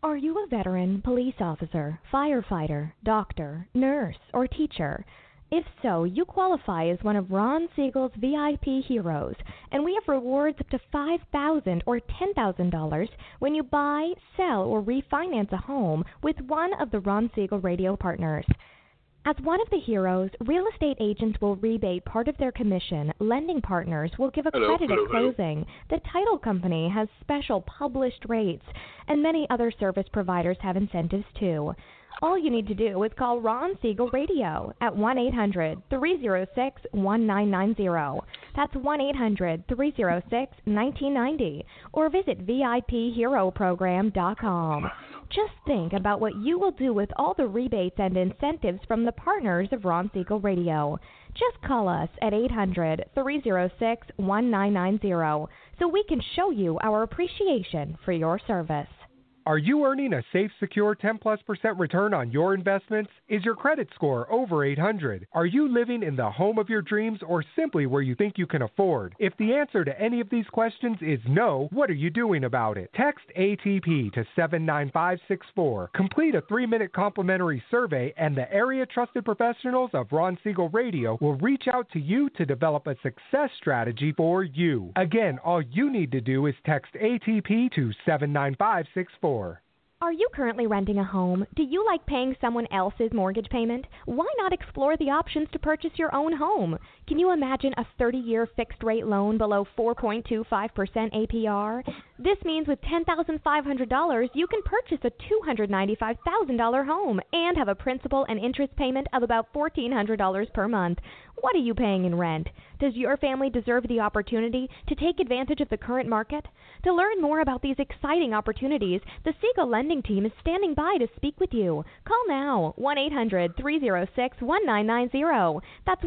Are you a veteran, police officer, firefighter, doctor, nurse, or teacher? If so, you qualify as one of Ron Siegel's VIP heroes, and we have rewards up to $5,000 or $10,000 when you buy, sell, or refinance a home with one of the Ron Siegel radio partners. As one of the heroes, real estate agents will rebate part of their commission. Lending partners will give a credit at closing. The title company has special published rates, and many other service providers have incentives too. All you need to do is call Ron Siegel Radio at 1-800-306-1990. That's 1-800-306-1990. Or visit VIPHeroProgram.com. Just think about what you will do with all the rebates and incentives from the partners of Ron Siegel Radio. Just call us at 800-306-1990 so we can show you our appreciation for your service. Are you earning a safe, secure 10+% return on your investments? Is your credit score over 800? Are you living in the home of your dreams or simply where you think you can afford? If the answer to any of these questions is no, what are you doing about it? Text ATP to 79564. Complete a 3-minute complimentary survey and the area trusted professionals of Ron Siegel Radio will reach out to you to develop a success strategy for you. Again, all you need to do is text ATP to 79564. Are you currently renting a home? Do you like paying someone else's mortgage payment? Why not explore the options to purchase your own home? Can you imagine a 30-year fixed-rate loan below 4.25% APR? This means with $10,500, you can purchase a $295,000 home and have a principal and interest payment of about $1,400 per month. What are you paying in rent? Does your family deserve the opportunity to take advantage of the current market? To learn more about these exciting opportunities, the Siegel Lending Team is standing by to speak with you. Call now, 1-800-306-1990. That's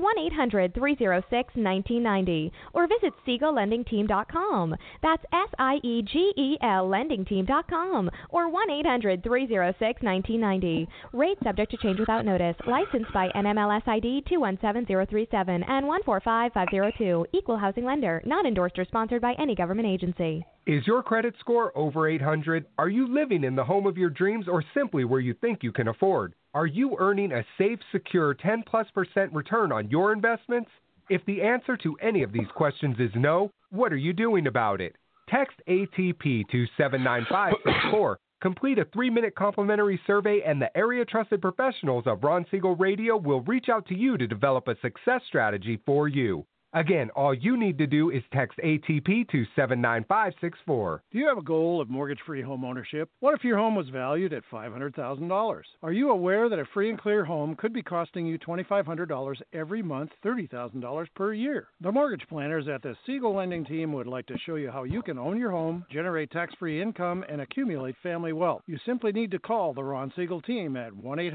1-800-306-1990. Or visit SiegelLendingTeam.com. That's SIEGEL LendingTeam.com. Or 1-800-306-1990. Rate subject to change without notice. Licensed by NMLS ID 217037 and 145502. Equal housing lender. Not endorsed or sponsored by any government agency. Is your credit score over 800? Are you living in the home of your dreams or simply where you think you can afford? Are you earning a safe, secure 10+% return on your investments? If the answer to any of these questions is no, what are you doing about it? Text ATP to 79564. Complete a 3-minute complimentary survey and the area trusted professionals of Ron Siegel Radio will reach out to you to develop a success strategy for you. Again, all you need to do is text ATP to 79564. Do you have a goal of mortgage-free home ownership? What if your home was valued at $500,000? Are you aware that a free and clear home could be costing you $2,500 every month, $30,000 per year? The mortgage planners at the Siegel Lending Team would like to show you how you can own your home, generate tax-free income, and accumulate family wealth. You simply need to call the Ron Siegel Team at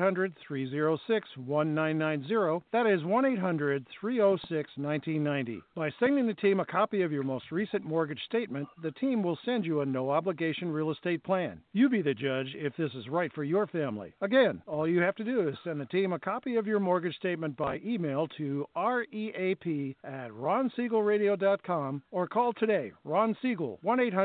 1-800-306-1990. That is 1-800-306-1990. By sending the team a copy of your most recent mortgage statement, the team will send you a no-obligation real estate plan. You be the judge if this is right for your family. Again, all you have to do is send the team a copy of your mortgage statement by email to reap@ronsiegelradio.com or call today, Ron Siegel,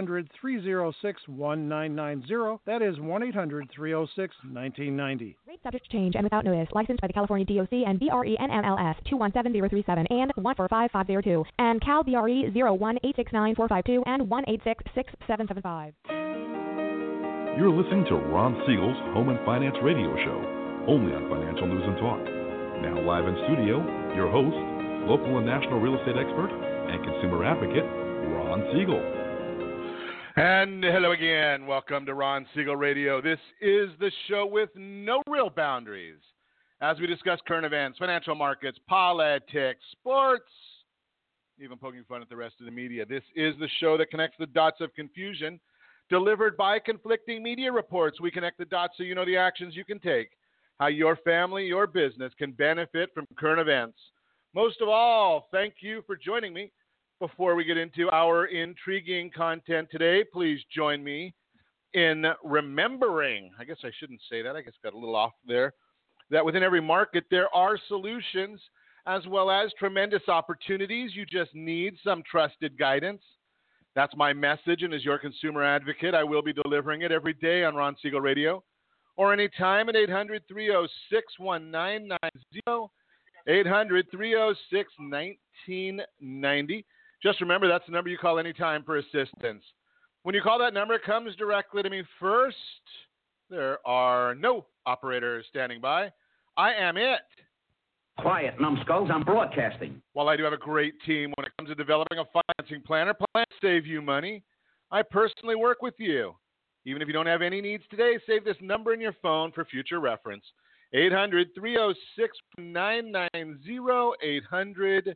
1-800-306-1990. That is 1-800-306-1990. Rate subject to change and without notice. Licensed by the California DOC and BRE NMLS 217037 and 145502 and Cal BRE 01869452 and 1866775. You're listening to Ron Siegel's Home and Finance Radio Show, only on Financial News and Talk. Now live in studio, your host, local and national real estate expert and consumer advocate, Ron Siegel. And hello again. Welcome to Ron Siegel Radio. This is the show with no real boundaries as we discuss current events, financial markets, politics, sports, even poking fun at the rest of the media. This is the show that connects the dots of confusion delivered by conflicting media reports. We connect the dots so you know the actions you can take, how your family, your business can benefit from current events. Most of all, thank you for joining me. Before we get into our intriguing content today, please join me in remembering, I guess I shouldn't say that, I guess got a little off there, that within every market there are solutions as well as tremendous opportunities. You just need some trusted guidance. That's my message, and as your consumer advocate, I will be delivering it every day on Ron Siegel Radio or anytime at 800-306-1990, 800-306-1990. Just remember, that's the number you call anytime for assistance. When you call that number, it comes directly to me first. There are no operators standing by. I am it. Quiet, numbskulls, I'm broadcasting. While I do have a great team when it comes to developing a financing plan to save you money, I personally work with you. Even if you don't have any needs today, save this number in your phone for future reference. 800-306-1990,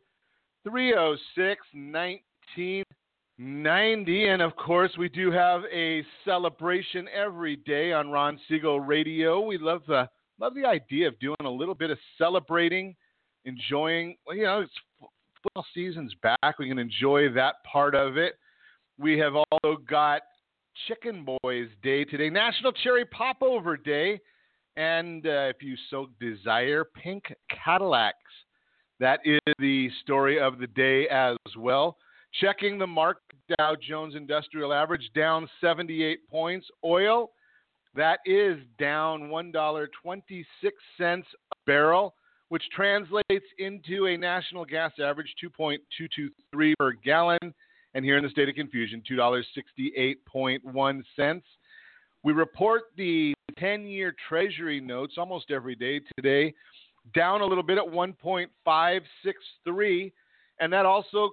800-306-1990. And, of course, we do have a celebration every day on Ron Siegel Radio. We love the idea of doing a little bit of celebrating, enjoying, it's football season's back. We can enjoy that part of it. We have also got Chicken Boys Day today, National Cherry Popover Day, and if you so desire, Pink Cadillacs. That is the story of the day as well. Checking the market, Dow Jones Industrial Average down 78 points. Oil, that is down $1.26 a barrel, which translates into a national gas average 2.223 per gallon. And here in the state of confusion, $2.68.1. We report the 10-year Treasury notes almost every day today, down a little bit at 1.563. And that also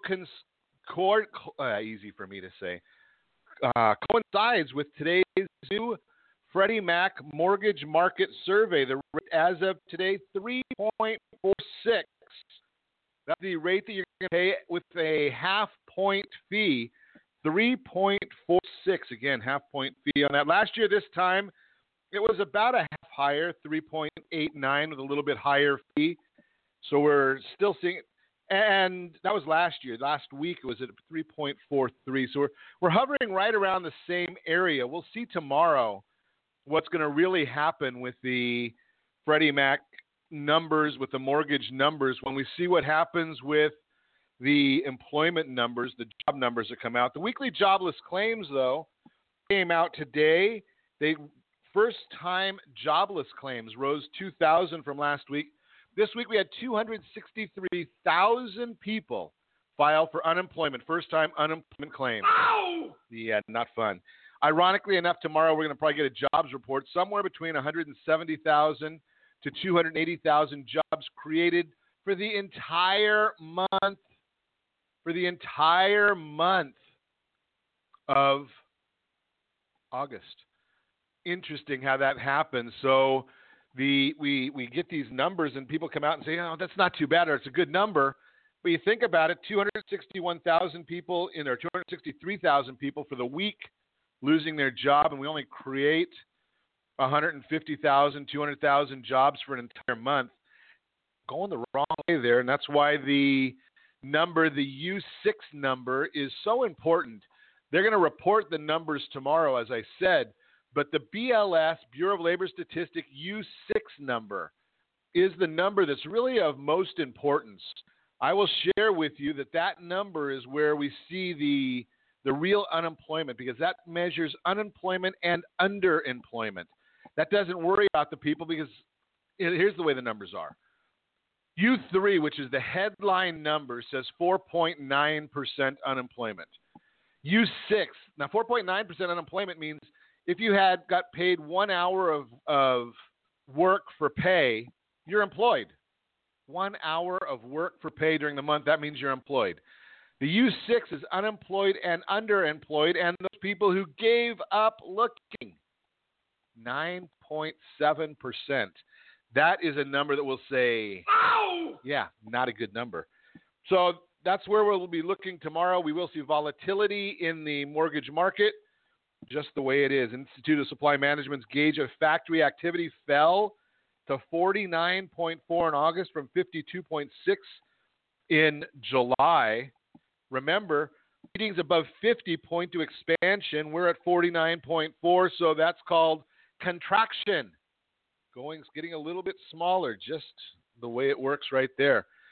easy for me to say, coincides with today's new Freddie Mac Mortgage Market Survey. The rate as of today, 3.46. That's the rate that you're going to pay with a half-point fee, 3.46. Again, half-point fee on that. Last year, this time, it was about a half higher, 3.89 with a little bit higher fee. So we're still seeing it. And that was last year. Last week, it was at 3.43. So we're hovering right around the same area. We'll see tomorrow what's going to really happen with the Freddie Mac numbers, with the mortgage numbers, when we see what happens with the employment numbers, the job numbers that come out. The weekly jobless claims, though, came out today. First-time jobless claims rose 2,000 from last week. This week we had 263,000 people file for unemployment, first-time unemployment claims. Ow! Yeah, not fun. Ironically enough, tomorrow we're going to probably get a jobs report somewhere between 170,000 to 280,000 jobs created for the entire month. For the entire month of August. Interesting how that happens. So we get these numbers and people come out and say, oh, that's not too bad, or it's a good number. But you think about it, 261,000 people or 263,000 people for the week losing their job, and we only create 150,000, 200,000 jobs for an entire month. Going the wrong way there, and that's why the number, the U6 number, is so important. They're going to report the numbers tomorrow, as I said, but the BLS, Bureau of Labor Statistics, U6 number is the number that's really of most importance. I will share with you that number is where we see the real unemployment, because that measures unemployment and underemployment. That doesn't worry about the people, because here's the way the numbers are. U3, which is the headline number, says 4.9% unemployment. U6, now 4.9% unemployment means if you got paid 1 hour of work for pay, you're employed. 1 hour of work for pay during the month, that means you're employed. The U6 is unemployed and underemployed, and those people who gave up looking, 9.7%. That is a number that will say, ow! Yeah, not a good number. So that's where we'll be looking tomorrow. We will see volatility in the mortgage market, just the way it is. Institute of Supply Management's gauge of factory activity fell to 49.4 in August from 52.6 in July. Remember, readings above 50 point to expansion. We're at 49.4, so that's called contraction. Getting a little bit smaller, just the way it works right there.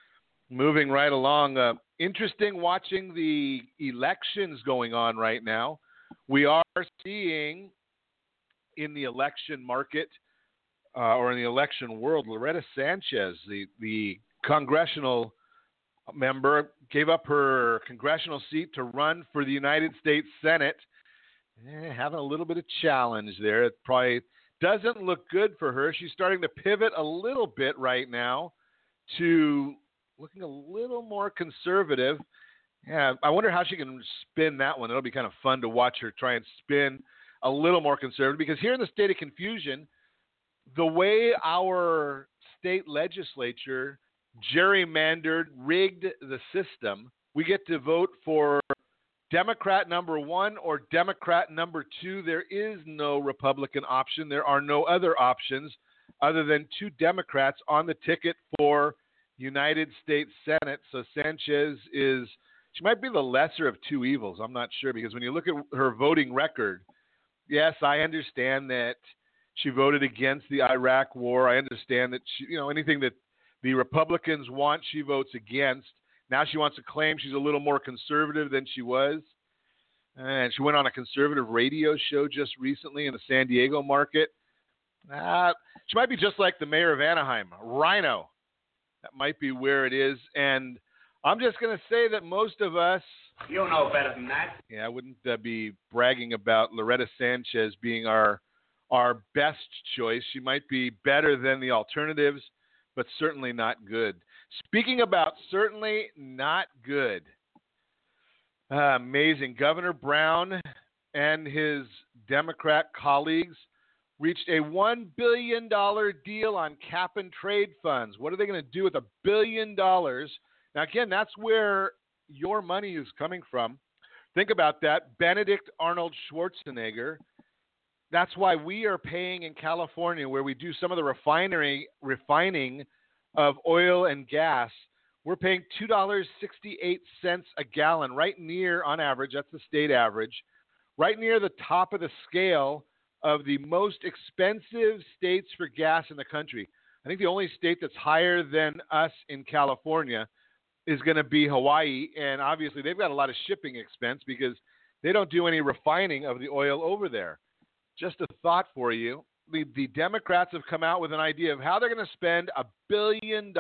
Moving right along. Interesting watching the elections going on right now. We are seeing in the election market or in the election world, Loretta Sanchez, the congressional member, gave up her congressional seat to run for the United States Senate. Having a little bit of challenge there. It probably doesn't look good for her. She's starting to pivot a little bit right now to looking a little more conservative. Yeah, I wonder how she can spin that one. It'll be kind of fun to watch her try and spin a little more conservative, because here in the state of confusion, the way our state legislature gerrymandered, rigged the system, we get to vote for Democrat number 1 or Democrat number 2. There is no Republican option. There are no other options other than 2 Democrats on the ticket for United States Senate. So Sanchez she might be the lesser of 2 evils. I'm not sure, because when you look at her voting record, yes, I understand that she voted against the Iraq war. I understand that anything that the Republicans want, she votes against. Now she wants to claim she's a little more conservative than she was. And she went on a conservative radio show just recently in the San Diego market. She might be just like the mayor of Anaheim, Rhino. That might be where it is. And I'm just going to say that most of us... You know better than that. Yeah, I wouldn't be bragging about Loretta Sanchez being our best choice. She might be better than the alternatives, but certainly not good. Speaking about certainly not good, amazing. Governor Brown and his Democrat colleagues reached a $1 billion deal on cap and trade funds. What are they going to do with $1 billion? Now, again, that's where your money is coming from. Think about that. Benedict Arnold Schwarzenegger. That's why we are paying in California, where we do some of the refining of oil and gas. We're paying $2.68 a gallon, right near, on average, that's the state average, right near the top of the scale of the most expensive states for gas in the country. I think the only state that's higher than us in California is going to be Hawaii, and obviously they've got a lot of shipping expense because they don't do any refining of the oil over there. Just a thought for you. The Democrats have come out with an idea of how they're going to spend $1 billion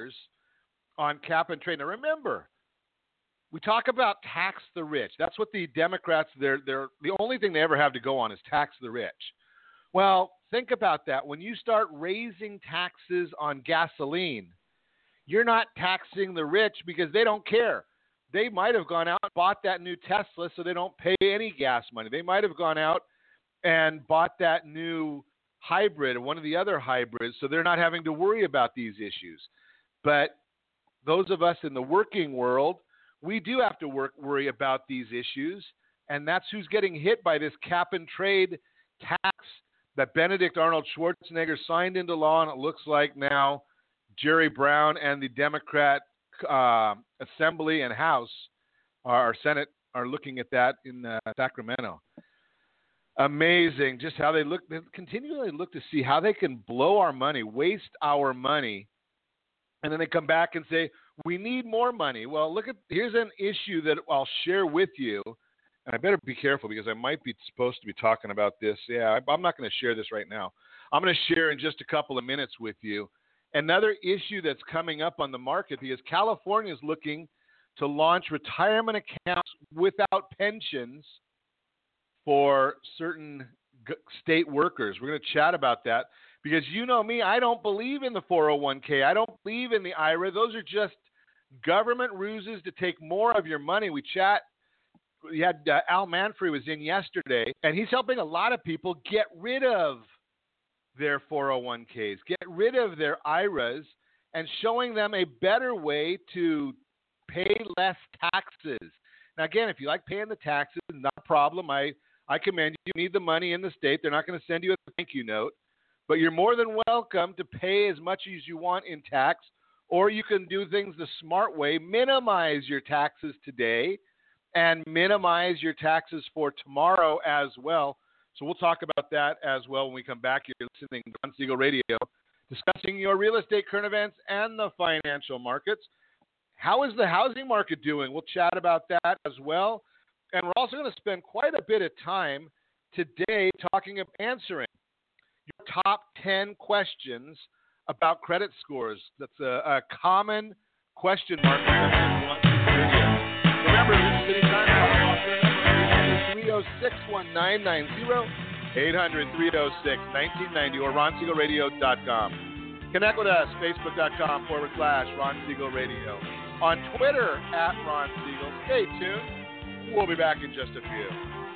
on cap and trade. Now, remember, we talk about tax the rich. That's what the Democrats, they're the only thing they ever have to go on is tax the rich. Well, think about that. When you start raising taxes on gasoline, you're not taxing the rich because they don't care. They might have gone out and bought that new Tesla so they don't pay any gas money. They might have gone out and bought that new hybrid or one of the other hybrids so they're not having to worry about these issues. But those of us in the working world, we do have to worry about these issues, and that's who's getting hit by this cap and trade tax that Benedict Arnold Schwarzenegger signed into law, and it looks like now Jerry Brown and the Democrat Assembly and House, our Senate, are looking at that in Sacramento. Amazing, just how they continually look to see how they can blow our money, waste our money, and then they come back and say, we need more money. Well, here's an issue that I'll share with you, and I better be careful because I might be supposed to be talking about this. Yeah, I'm not going to share this right now. I'm going to share in just a couple of minutes with you another issue that's coming up on the market because California is looking to launch retirement accounts without pensions for certain state workers. We're going to chat about that because you know me, I don't believe in the 401k. I don't believe in the IRA. Those are just government ruses to take more of your money. We had Al Manfrey was in yesterday, and he's helping a lot of people get rid of their 401ks, get rid of their IRAs, and showing them a better way to pay less taxes. Now, again, if you like paying the taxes, not a problem. I commend you. You need the money in the state. They're not going to send you a thank you note. But you're more than welcome to pay as much as you want in tax, or you can do things the smart way, minimize your taxes today and minimize your taxes for tomorrow as well. So we'll talk about that as well when we come back. You're listening to Ron Siegel Radio, discussing your real estate current events and the financial markets. how is the housing market doing? We'll chat about that as well. And we're also going to spend quite a bit of time today answering your top 10 questions about credit scores. That's a common question mark. Remember, this is anytime 800-306-1990, 800-306-1990, or RonSiegelRadio.com. Connect with us, Facebook.com/Ron Siegel Radio. On Twitter, @Ron Siegel. Stay tuned. We'll be back in just a few.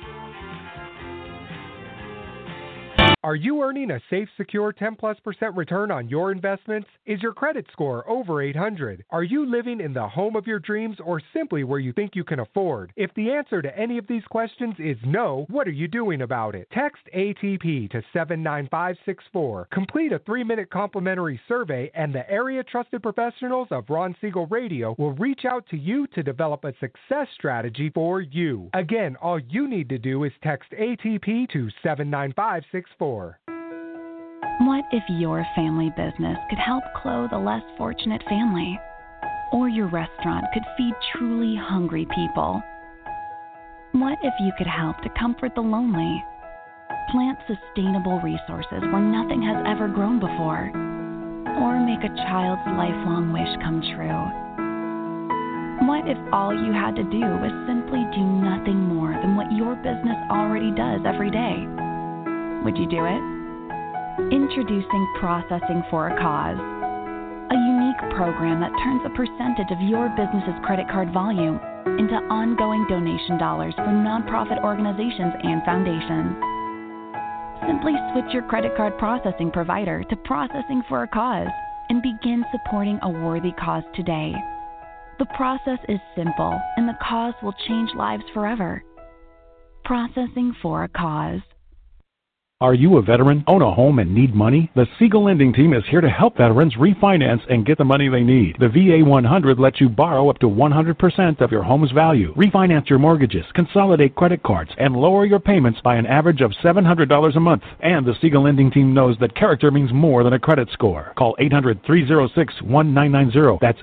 Are you earning a safe, secure 10+% return on your investments? Is your credit score over 800? Are you living in the home of your dreams or simply where you think you can afford? If the answer to any of these questions is no, what are you doing about it? Text ATP to 79564. Complete a 3-minute complimentary survey and the area trusted professionals of Ron Siegel Radio will reach out to you to develop a success strategy for you. Again, all you need to do is text ATP to 79564. What if your family business could help clothe a less fortunate family? Or your restaurant could feed truly hungry people? What if you could help to comfort the lonely? Plant sustainable resources where nothing has ever grown before? Or make a child's lifelong wish come true? What if all you had to do was simply do nothing more than what your business already does every day? Would you do it? Introducing Processing for a Cause, a unique program that turns a percentage of your business's credit card volume into ongoing donation dollars for nonprofit organizations and foundations. Simply switch your credit card processing provider to Processing for a Cause and begin supporting a worthy cause today. The process is simple, and the cause will change lives forever. Processing for a Cause. Are you a veteran, own a home, and need money? The Siegel Lending Team is here to help veterans refinance and get the money they need. The VA 100 lets you borrow up to 100% of your home's value, refinance your mortgages, consolidate credit cards, and lower your payments by an average of $700 a month. And the Siegel Lending Team knows that character means more than a credit score. Call 800-306-1990. That's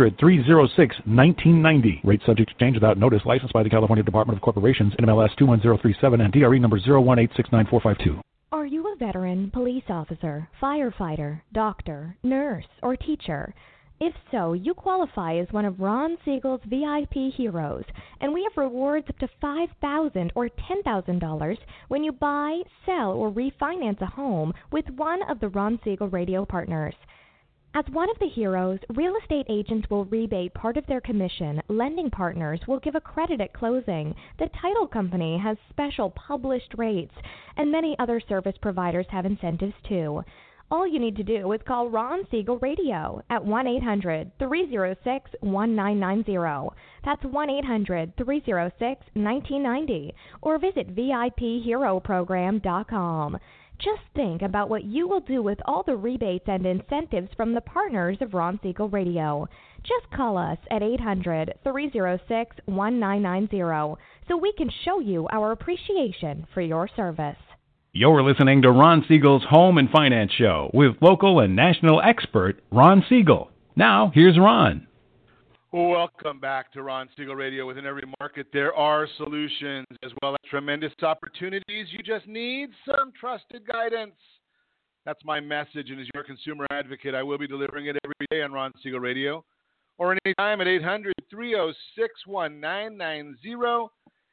800-306-1990. Rate subject to change without notice. Licensed by the California Department of Corporations, NMLS 21037, and DRE number 018694452. Are you a veteran, police officer, firefighter, doctor, nurse, or teacher? If so, you qualify as one of Ron Siegel's VIP heroes, and we have rewards up to $5,000 or $10,000 when you buy, sell, or refinance a home with one of the Ron Siegel Radio partners. As one of the heroes, real estate agents will rebate part of their commission, lending partners will give a credit at closing, the title company has special published rates, and many other service providers have incentives too. All you need to do is call Ron Siegel Radio at 1-800-306-1990. That's 1-800-306-1990, or visit VIPHeroProgram.com. Just think about what you will do with all the rebates and incentives from the partners of Ron Siegel Radio. Just call us at 800-306-1990 so we can show you our appreciation for your service. You're listening to Ron Siegel's Home and Finance Show with local and national expert Ron Siegel. Now, here's Ron. Welcome back to Ron Siegel Radio. Within every market, there are solutions as well as tremendous opportunities. You just need some trusted guidance. That's my message, and as your consumer advocate, I will be delivering it every day on Ron Siegel Radio or anytime at 800-306-1990,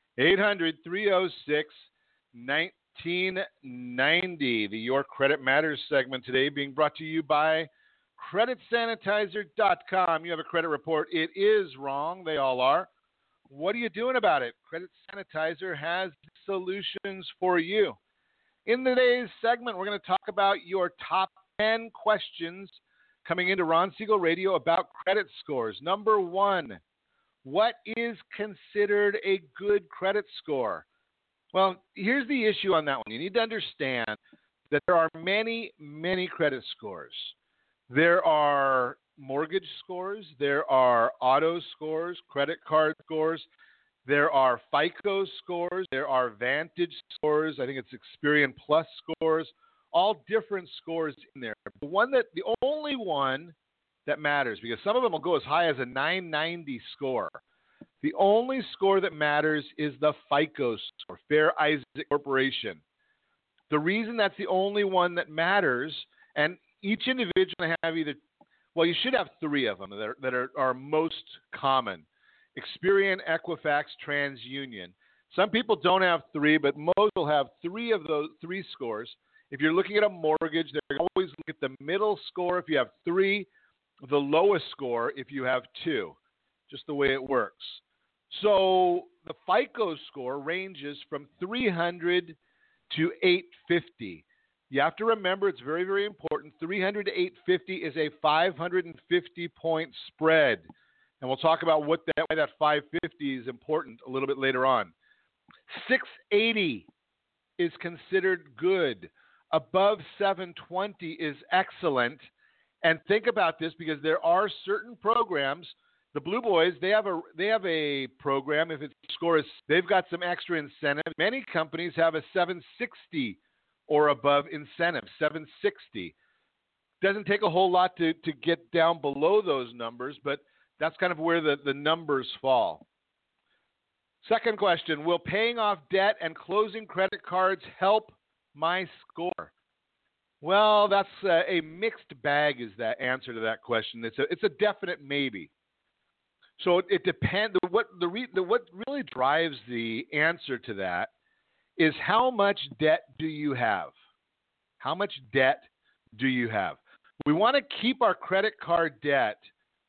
800-306-1990. The Your Credit Matters segment today being brought to you by CreditSanitizer.com. You have a credit report. It is wrong. They all are. What are you doing about it? Credit Sanitizer has solutions for you. In today's segment, we're going to talk about your top 10 questions coming into Ron Siegel Radio about credit scores. Number 1, what is considered a good credit score? Well, here's the issue on that one. You need to understand that there are many, many credit scores. There are mortgage scores, there are auto scores, credit card scores, there are FICO scores, there are Vantage scores, I think it's Experian Plus scores, all different scores in there. The only one that matters, because some of them will go as high as a 990 score. The only score that matters is the FICO score, Fair Isaac Corporation. The reason that's the only one that matters, and each individual have either, well, you should have 3 of them that are most common. Experian, Equifax, TransUnion. Some people don't have 3, but most will have 3 of those 3 scores. If you're looking at a mortgage, they're always look at the middle score if you have 3, the lowest score if you have 2, just the way it works. So the FICO score ranges from 300 to 850. You have to remember, it's very, very important. 300 to 850 is a 550-point spread. And we'll talk about why that 550 is important a little bit later on. 680 is considered good. Above 720 is excellent. And think about this, because there are certain programs. The Blue Boys, they have a program. If its score is, they've got some extra incentive. Many companies have a 760 or above incentive. 760 doesn't take a whole lot to get down below those numbers, but that's kind of where the numbers fall. Second question: will paying off debt and closing credit cards help my score? Well, that's a mixed bag is that answer to that question. It's a definite maybe. So it depends. What really drives the answer to that is how much debt do you have? How much debt do you have? We want to keep our credit card debt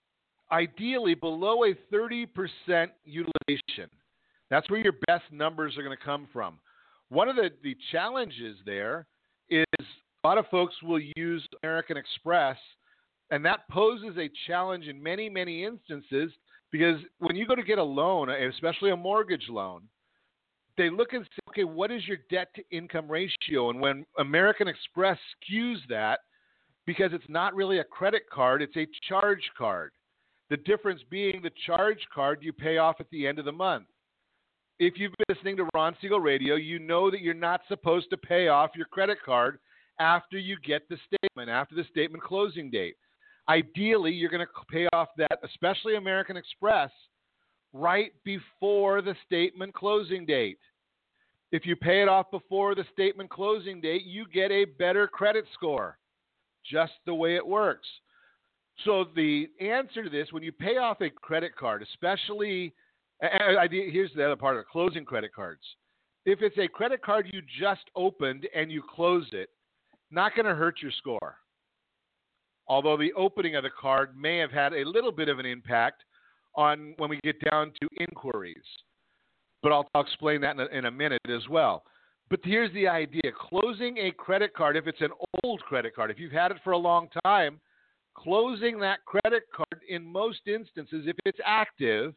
ideally below a 30% utilization. That's where your best numbers are going to come from. One of the challenges there is a lot of folks will use American Express, and that poses a challenge in many, many instances, because when you go to get a loan, especially a mortgage loan, they look and say, okay, what is your debt-to-income ratio? And when American Express skews that, because it's not really a credit card, it's a charge card. The difference being the charge card you pay off at the end of the month. If you've been listening to Ron Siegel Radio, you know that you're not supposed to pay off your credit card after you get the statement, after the statement closing date. Ideally, you're going to pay off that, especially American Express, right before the statement closing date. If you pay it off before the statement closing date, you get a better credit score, just the way it works. So the answer to this, when you pay off a credit card, especially, here's the other part of it, closing credit cards. If it's a credit card you just opened and you close it, not going to hurt your score. Although the opening of the card may have had a little bit of an impact on when we get down to inquiries. But I'll explain that in a minute as well. But here's the idea. Closing a credit card, if it's an old credit card, if you've had it for a long time, closing that credit card in most instances, if it's active,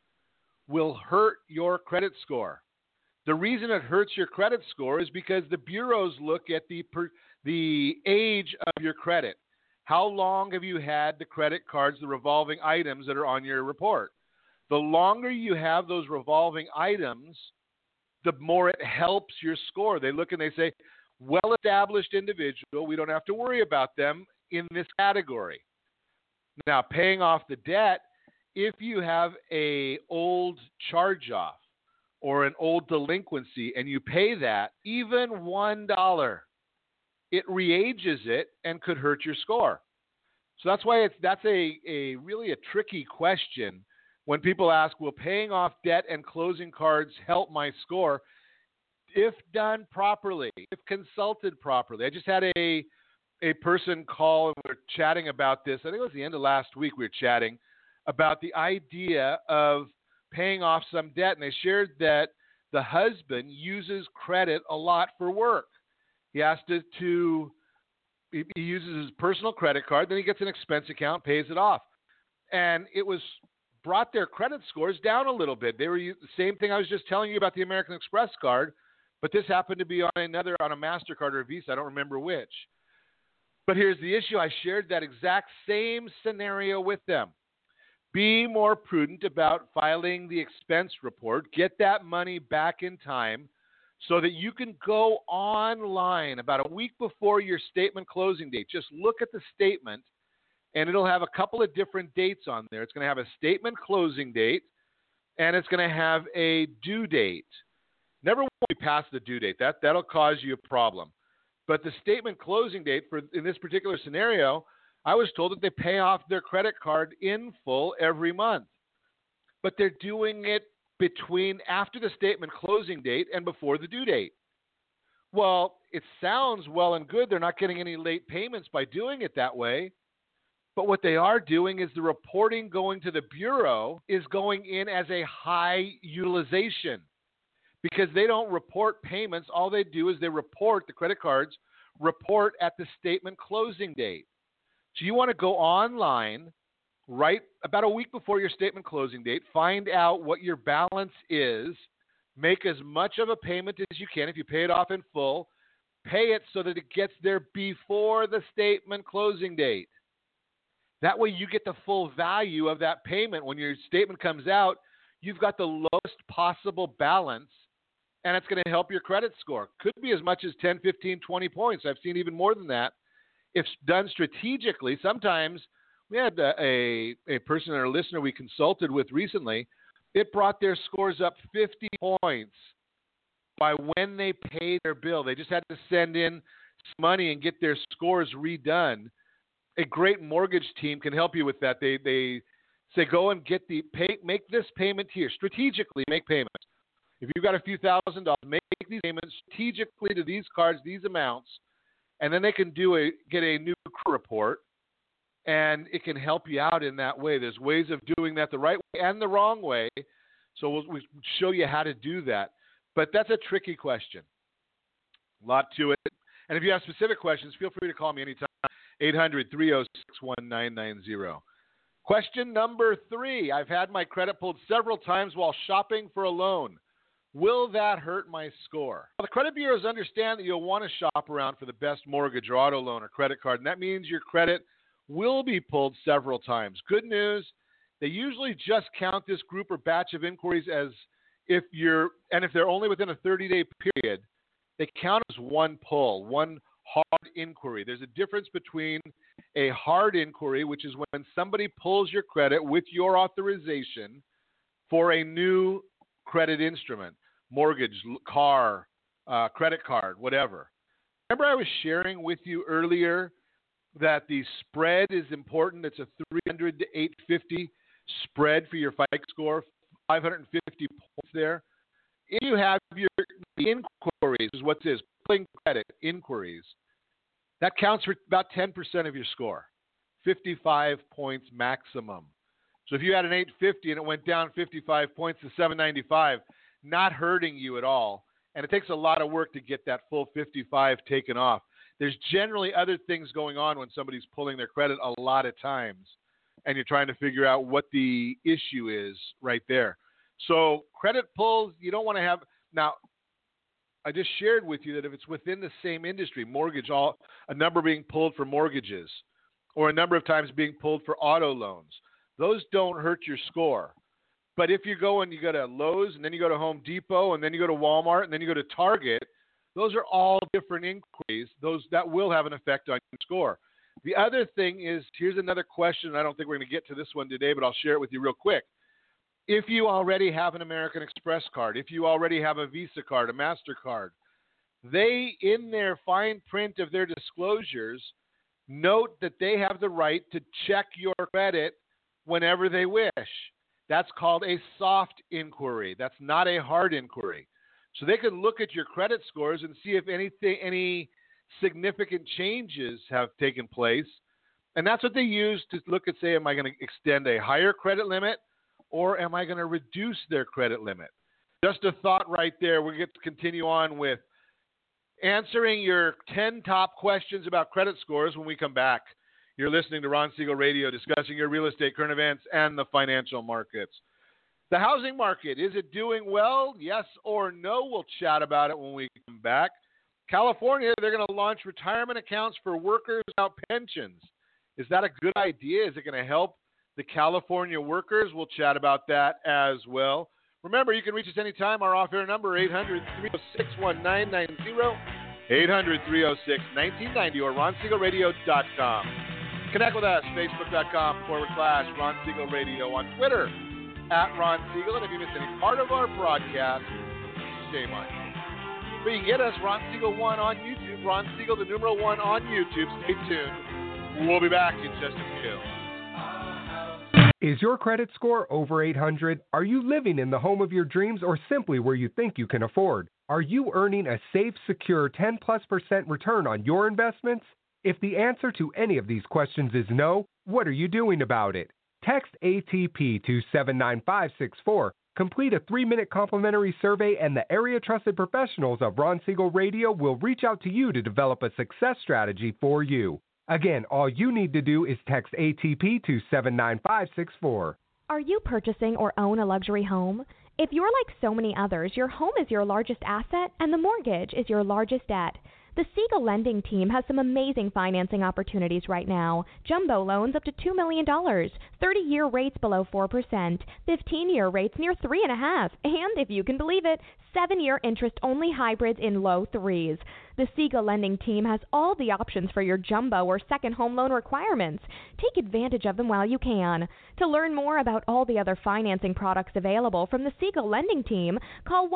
will hurt your credit score. The reason it hurts your credit score is because the bureaus look at the age of your credit. How long have you had the credit cards, the revolving items that are on your report? The longer you have those revolving items, the more it helps your score. They look and they say, well-established individual, we don't have to worry about them in this category. Now, paying off the debt, if you have an old charge-off or an old delinquency and you pay that, even $1, it re-ages it and could hurt your score. So that's why that's a really a tricky question when people ask, will paying off debt and closing cards help my score? If done properly, if consulted properly. I just had a person call and we were chatting about this. I think it was the end of last week we were chatting about the idea of paying off some debt. And they shared that the husband uses credit a lot for work. He has he uses his personal credit card, then he gets an expense account, pays it off. And it brought their credit scores down a little bit. They were the same thing I was just telling you about the American Express card, but this happened to be on a MasterCard or a Visa. I don't remember which. But here's the issue. I shared that exact same scenario with them. Be more prudent about filing the expense report. Get that money back in time so that you can go online about a week before your statement closing date. Just look at the statement and it'll have a couple of different dates on there. It's going to have a statement closing date, and it's going to have a due date. Never want to pass the due date. That'll cause you a problem. But the statement closing date, in this particular scenario, I was told that they pay off their credit card in full every month. But they're doing it between after the statement closing date and before the due date. Well, it sounds well and good. They're not getting any late payments by doing it that way. But what they are doing is the reporting going to the Bureau is going in as a high utilization because they don't report payments. All they do is they report the credit cards, report at the statement closing date. So you want to go online right about a week before your statement closing date, find out what your balance is, make as much of a payment as you can. If you pay it off in full, pay it so that it gets there before the statement closing date. That way you get the full value of that payment. When your statement comes out, you've got the lowest possible balance, and it's going to help your credit score. Could be as much as 10, 15, 20 points. I've seen even more than that. If done strategically, sometimes we had a person or a listener we consulted with recently. It brought their scores up 50 points by when they paid their bill. They just had to send in some money and get their scores redone. A great mortgage team can help you with that. They say, go and make this payment here. Strategically make payments. If you've got a few $1,000s, make these payments strategically to these cards, these amounts, and then they can get a new report, and it can help you out in that way. There's ways of doing that the right way and the wrong way, so we'll show you how to do that. But that's a tricky question. A lot to it. And if you have specific questions, feel free to call me anytime. 800-306-1990. Question number 3. I've had my credit pulled several times while shopping for a loan. Will that hurt my score? Well, the credit bureaus understand that you'll want to shop around for the best mortgage or auto loan or credit card, and that means your credit will be pulled several times. Good news, they usually just count this group or batch of inquiries as if they're only within a 30-day period, they count as one pull, one hard inquiry. There's a difference between a hard inquiry, which is when somebody pulls your credit with your authorization for a new credit instrument, mortgage, car, credit card, whatever. Remember I was sharing with you earlier that the spread is important. It's a 300 to 850 spread for your FICO score, 550 points there. If you have your inquiries, is what it is, pulling credit inquiries, that counts for about 10% of your score, 55 points maximum. So if you had an 850 and it went down 55 points to 795, not hurting you at all. And it takes a lot of work to get that full 55 taken off. There's generally other things going on when somebody's pulling their credit a lot of times, and you're trying to figure out what the issue is right there. So credit pulls, you don't want to have – now, I just shared with you that if it's within the same industry, mortgage, a number being pulled for mortgages or a number of times being pulled for auto loans, those don't hurt your score. But if you go and you go to Lowe's and then you go to Home Depot and then you go to Walmart and then you go to Target, those are all different inquiries. That will have an effect on your score. The other thing is, here's another question. I don't think we're going to get to this one today, but I'll share it with you real quick. If you already have an American Express card, if you already have a Visa card, a MasterCard, they, in their fine print of their disclosures, note that they have the right to check your credit whenever they wish. That's called a soft inquiry. That's not a hard inquiry. So they can look at your credit scores and see if any significant changes have taken place. And that's what they use to look and say, am I going to extend a higher credit limit or am I going to reduce their credit limit? Just a thought right there. We're going to continue on with answering your 10 top questions about credit scores when we come back. You're listening to Ron Siegel Radio, discussing your real estate, current events, and the financial markets. The housing market, is it doing well? Yes or no? We'll chat about it when we come back. California, they're going to launch retirement accounts for workers without pensions. Is that a good idea? Is it going to help the California workers? We'll chat about that as well. Remember, you can reach us anytime. Our off-air number, 800-306-1990, 800-306-1990, or RonSiegelRadio.com. Connect with us, Facebook.com/Ron Siegel Radio, on Twitter @Ron Siegel. And if you missed any part of our broadcast, shame on you. But you can get us, Ron Siegel 1 on YouTube, Ron Siegel, the numeral 1 on YouTube. Stay tuned. We'll be back in just a few. Is your credit score over 800? Are you living in the home of your dreams or simply where you think you can afford? Are you earning a safe, secure 10+% return on your investments? If the answer to any of these questions is no, what are you doing about it? Text ATP to 79564. Complete a 3-minute complimentary survey, and the area trusted professionals of Ron Siegel Radio will reach out to you to develop a success strategy for you. Again, all you need to do is text ATP to 79564. Are you purchasing or own a luxury home? If you're like so many others, your home is your largest asset and the mortgage is your largest debt. The Siegel Lending Team has some amazing financing opportunities right now. Jumbo loans up to $2 million, 30-year rates below 4%, 15-year rates near 3.5%, and if you can believe it, 7-year interest-only hybrids in low 3s. The Siegel Lending Team has all the options for your jumbo or second home loan requirements. Take advantage of them while you can. To learn more about all the other financing products available from the Siegel Lending Team, call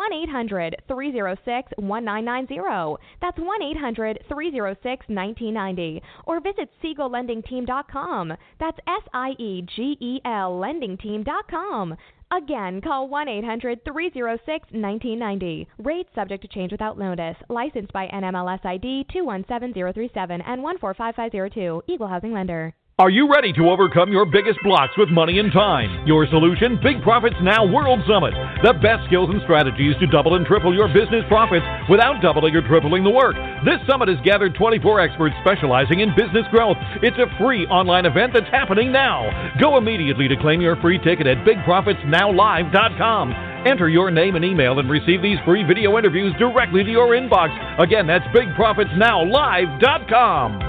1-800-306-1990. That's 1-800-306-1990. Or visit SiegelLendingTeam.com. That's SIEGEL LendingTeam.com. Again, call 1-800-306-1990. Rates subject to change without notice. Licensed by NMLS ID 217037 and 145502. Equal housing lender. Are you ready to overcome your biggest blocks with money and time? Your solution? Big Profits Now World Summit. The best skills and strategies to double and triple your business profits without doubling or tripling the work. This summit has gathered 24 experts specializing in business growth. It's a free online event that's happening now. Go immediately to claim your free ticket at BigProfitsNowLive.com. Enter your name and email and receive these free video interviews directly to your inbox. Again, that's BigProfitsNowLive.com.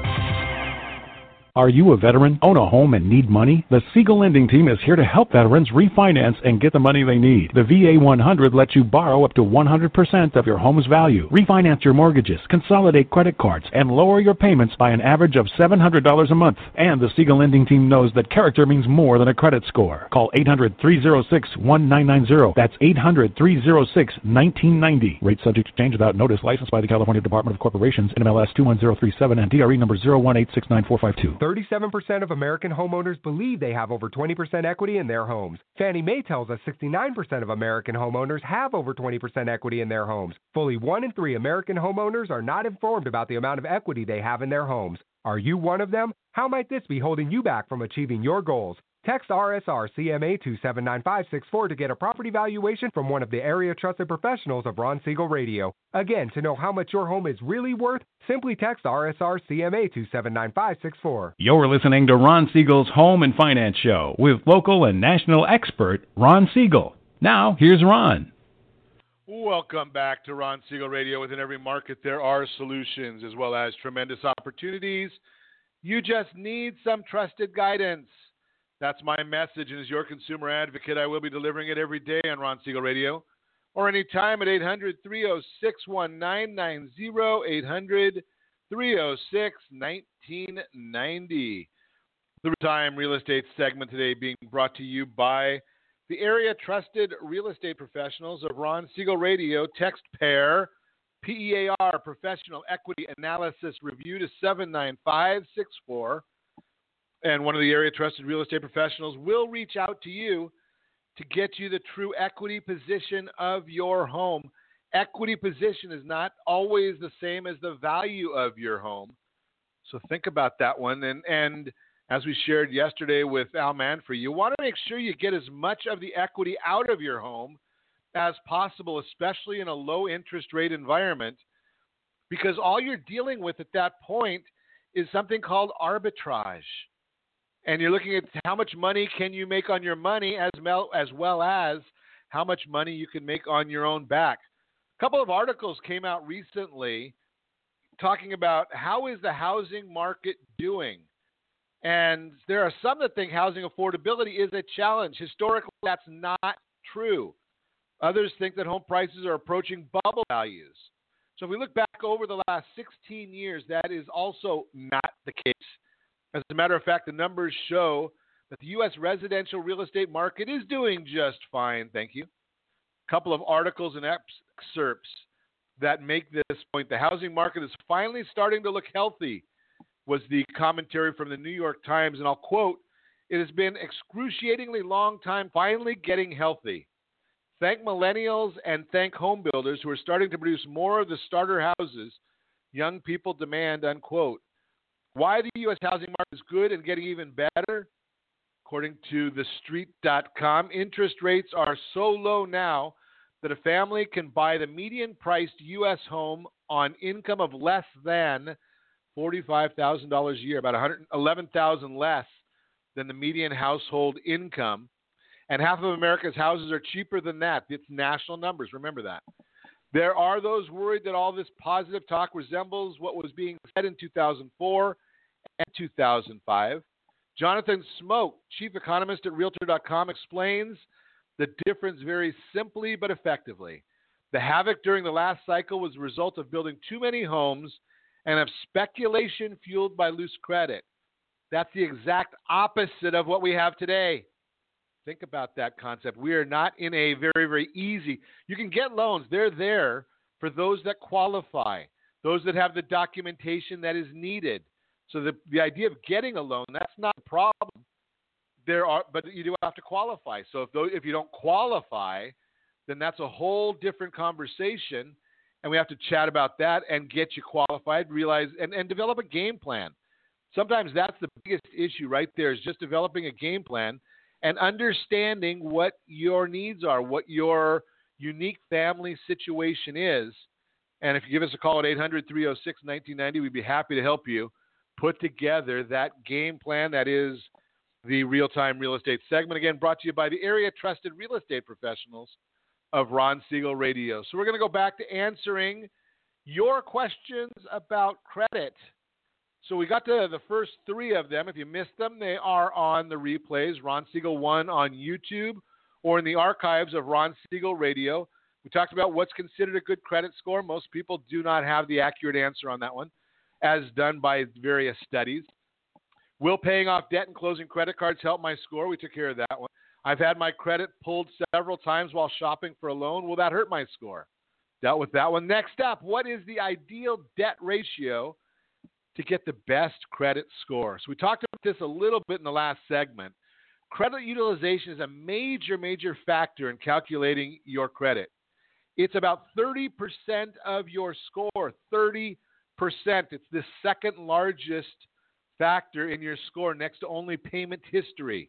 Are you a veteran, own a home, and need money? The Siegel Lending Team is here to help veterans refinance and get the money they need. The VA 100 lets you borrow up to 100% of your home's value, refinance your mortgages, consolidate credit cards, and lower your payments by an average of $700 a month. And the Siegel Lending Team knows that character means more than a credit score. Call 800-306-1990. That's 800-306-1990. Rate subject to change without notice. Licensed by the California Department of Corporations, NMLS 21037, and DRE number 018694452. 37% of American homeowners believe they have over 20% equity in their homes. Fannie Mae tells us 69% of American homeowners have over 20% equity in their homes. Fully 1 in 3 American homeowners are not informed about the amount of equity they have in their homes. Are you one of them? How might this be holding you back from achieving your goals? Text RSR CMA to 79564 to get a property valuation from one of the area trusted professionals of Ron Siegel Radio. Again, to know how much your home is really worth, simply text RSR CMA to 79564. You're listening to Ron Siegel's Home and Finance Show with local and national expert Ron Siegel. Now, here's Ron. Welcome back to Ron Siegel Radio. Within every market, there are solutions as well as tremendous opportunities. You just need some trusted guidance. That's my message, and as your consumer advocate, I will be delivering it every day on Ron Siegel Radio or anytime at 800-306-1990, 800-306-1990. The Time Real Estate segment today being brought to you by the area trusted real estate professionals of Ron Siegel Radio. Text PAIR, PEAR, Professional Equity Analysis Review to 79564. And one of the area trusted real estate professionals will reach out to you to get you the true equity position of your home. Equity position is not always the same as the value of your home. So think about that one. And as we shared yesterday with Al Manfrey, you want to make sure you get as much of the equity out of your home as possible, especially in a low interest rate environment, because all you're dealing with at that point is something called arbitrage. And you're looking at how much money can you make on your money as well as how much money you can make on your own back. A couple of articles came out recently talking about how is the housing market doing. And there are some that think housing affordability is a challenge. Historically, that's not true. Others think that home prices are approaching bubble values. So if we look back over the last 16 years, that is also not the case. In As a matter of fact, the numbers show that the U.S. residential real estate market is doing just fine, thank you. A couple of articles and excerpts that make this point. The housing market is finally starting to look healthy, was the commentary from the New York Times, and I'll quote, "It has been excruciatingly long time finally getting healthy. Thank millennials and thank home builders who are starting to produce more of the starter houses young people demand," unquote. Why the U.S. housing market is good and getting even better? According to TheStreet.com, interest rates are so low now that a family can buy the median-priced U.S. home on income of less than $45,000 a year, about $111,000 less than the median household income. And half of America's houses are cheaper than that. It's national numbers. Remember that. There are those worried that all this positive talk resembles what was being said in 2004 and 2005. Jonathan Smoke, chief economist at Realtor.com, explains the difference very simply but effectively. The havoc during the last cycle was the result of building too many homes and of speculation fueled by loose credit. That's the exact opposite of what we have today. Think about that concept. We are not in a very, very easy. You can get loans. They're there for those that qualify, those that have the documentation that is needed. So the idea of getting a loan, that's not a problem. But you do have to qualify. So if you don't qualify, then that's a whole different conversation, and we have to chat about that and get you qualified, realize, and develop a game plan. Sometimes that's the biggest issue right there, is just developing a game plan and understanding what your needs are, what your unique family situation is. And if you give us a call at 800-306-1990, we'd be happy to help you put together that game plan. That is the Real-Time Real Estate segment, again, brought to you by the area trusted real estate professionals of Ron Siegel Radio. So we're going to go back to answering your questions about credit. So we got to the first three of them. If you missed them, they are on the replays, Ron Siegel 1 on YouTube or in the archives of Ron Siegel Radio. We talked about what's considered a good credit score. Most people do not have the accurate answer on that one, as done by various studies. Will paying off debt and closing credit cards help my score? We took care of that one. I've had my credit pulled several times while shopping for a loan. Will that hurt my score? Dealt with that one. Next up, what is the ideal debt ratio to get the best credit score? So we talked about this a little bit in the last segment. Credit utilization is a major, major factor in calculating your credit. It's about 30% of your score, 30%. It's the second largest factor in your score, next to only payment history.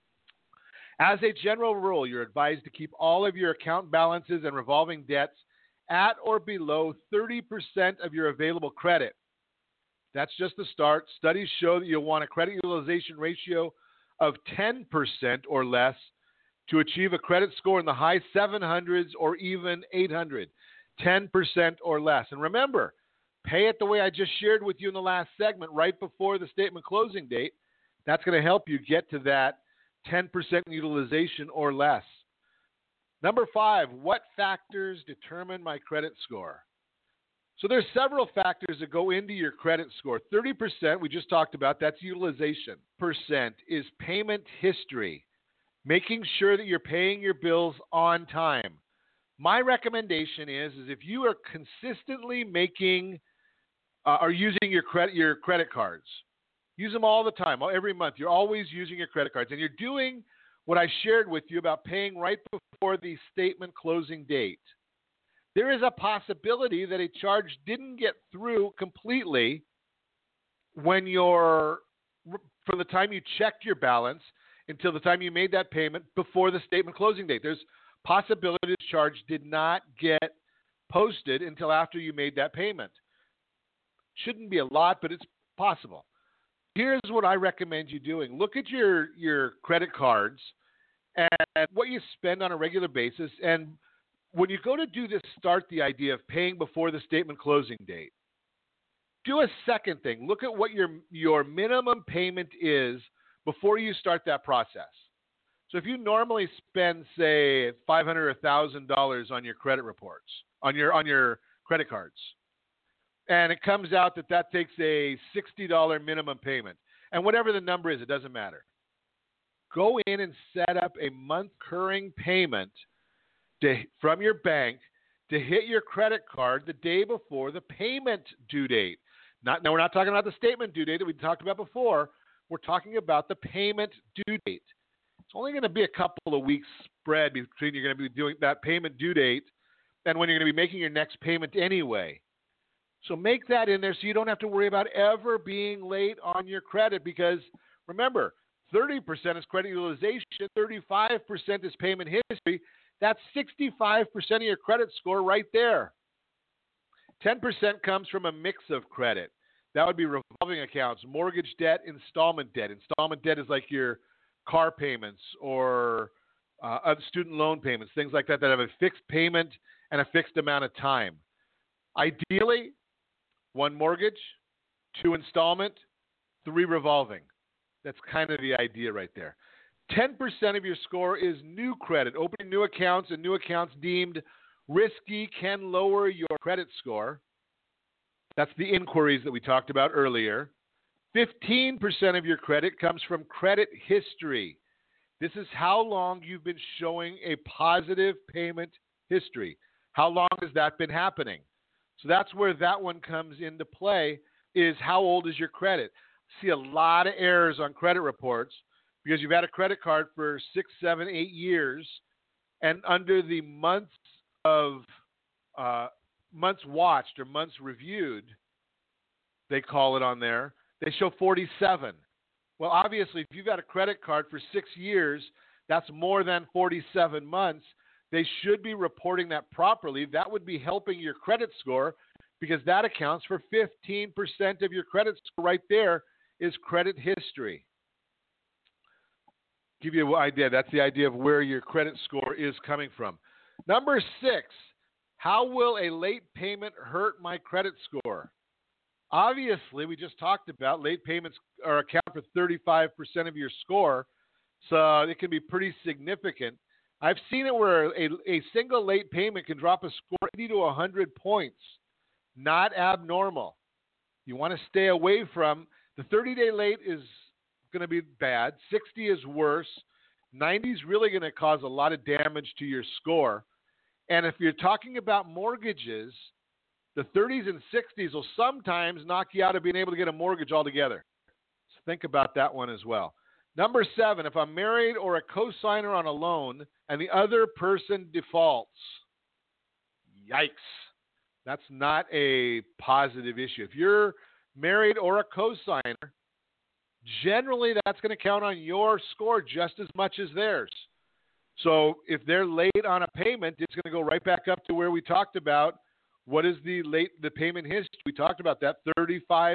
As a general rule, you're advised to keep all of your account balances and revolving debts at or below 30% of your available credit. That's just the start. Studies show that you'll want a credit utilization ratio of 10% or less to achieve a credit score in the high 700s or even 800. 10% or less. And remember, pay it the way I just shared with you in the last segment, right before the statement closing date. That's going to help you get to that 10% utilization or less. Number 5, what factors determine my credit score? So there's several factors that go into your credit score. 30%, we just talked about, that's utilization. Percent is payment history, making sure that you're paying your bills on time. My recommendation is if you are consistently making or using your credit cards, use them all the time, every month. You're always using your credit cards, and you're doing what I shared with you about paying right before the statement closing date. There is a possibility that a charge didn't get through completely from the time you checked your balance until the time you made that payment before the statement closing date. There's possibility the charge did not get posted until after you made that payment. Shouldn't be a lot, but it's possible. Here's what I recommend you doing. Look at your credit cards and what you spend on a regular basis. And when you go to do this, start the idea of paying before the statement closing date. Do a second thing. Look at what your minimum payment is before you start that process. So if you normally spend, say, $500 or $1,000 on your credit reports, on your credit cards, and it comes out that takes a $60 minimum payment, And whatever the number is, it doesn't matter. Go in and set up a month recurring payment from your bank to hit your credit card the day before the payment due date. Now, we're not talking about the statement due date that we talked about before. We're talking about the payment due date. It's only going to be a couple of weeks spread between you're going to be doing that payment due date and when you're going to be making your next payment anyway. So make that in there so you don't have to worry about ever being late on your credit, because remember, 30% is credit utilization, 35% is payment history. That's 65% of your credit score right there. 10% comes from a mix of credit. That would be revolving accounts, mortgage debt, installment debt. Installment debt is like your car payments or other student loan payments, things like that have a fixed payment and a fixed amount of time. Ideally, 1 mortgage, 2 installment, 3 revolving. That's kind of the idea right there. 10% of your score is new credit. Opening new accounts and new accounts deemed risky can lower your credit score. That's the inquiries that we talked about earlier. 15% of your credit comes from credit history. This is how long you've been showing a positive payment history. How long has that been happening? So that's where that one comes into play, is how old is your credit? See a lot of errors on credit reports because you've had a credit card for 6, 7, 8 years, and under the months watched or months reviewed, they call it on there, they show 47. Well, obviously, if you've got a credit card for 6 years, that's more than 47 months. They should be reporting that properly. That would be helping your credit score, because that accounts for 15% of your credit score right there is credit history. Give you an idea. That's the idea of where your credit score is coming from. Number 6, how will a late payment hurt my credit score? Obviously, we just talked about late payments account for 35% of your score, so it can be pretty significant. I've seen it where a single late payment can drop a score 80 to 100 points. Not abnormal. You want to stay away from the 30-day late is going to be bad. 60 is worse. 90 is really going to cause a lot of damage to your score. And if you're talking about mortgages, the 30s and 60s will sometimes knock you out of being able to get a mortgage altogether. So think about that one as well. Number 7, if I'm married or a co-signer on a loan and the other person defaults, yikes. That's not a positive issue. If you're married or a co-signer, generally that's going to count on your score just as much as theirs. So if they're late on a payment, it's going to go right back up to where we talked about. What is the payment history? We talked about that, 35%.